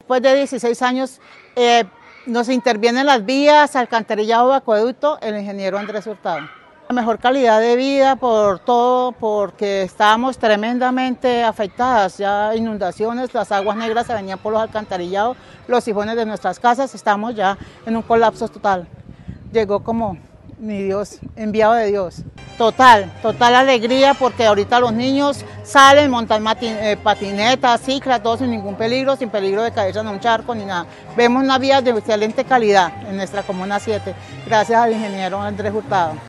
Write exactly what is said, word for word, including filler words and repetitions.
después de dieciséis años, eh, nos intervienen las vías, alcantarillado, acueducto, el ingeniero Andrés Hurtado. La mejor calidad de vida por todo, porque estábamos tremendamente afectadas, ya inundaciones, las aguas negras se venían por los alcantarillados, los sifones de nuestras casas, estamos ya en un colapso total. Llegó como mi Dios, enviado de Dios. Total, total alegría porque ahorita los niños salen, montan patinetas, ciclas, todo sin ningún peligro, sin peligro de caerse en un charco ni nada. Vemos una vía de excelente calidad en nuestra Comuna siete, gracias al ingeniero Andrés Hurtado.